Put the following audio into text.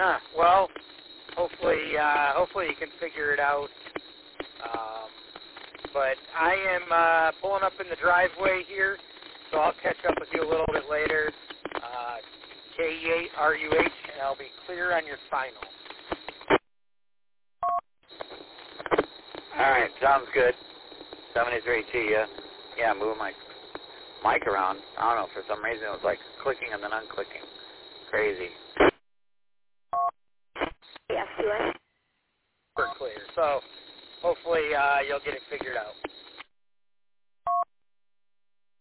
Well, hopefully you can figure it out. But I am pulling up in the driveway here, so I'll catch up with you a little bit later. KE8RUH, and I'll be clear on your final. All right, sounds good. 73T, yeah, moving my mic around. I don't know, for some reason it was like clicking and then unclicking. Crazy. Yes, do I? Super clear. So hopefully you'll get it figured out.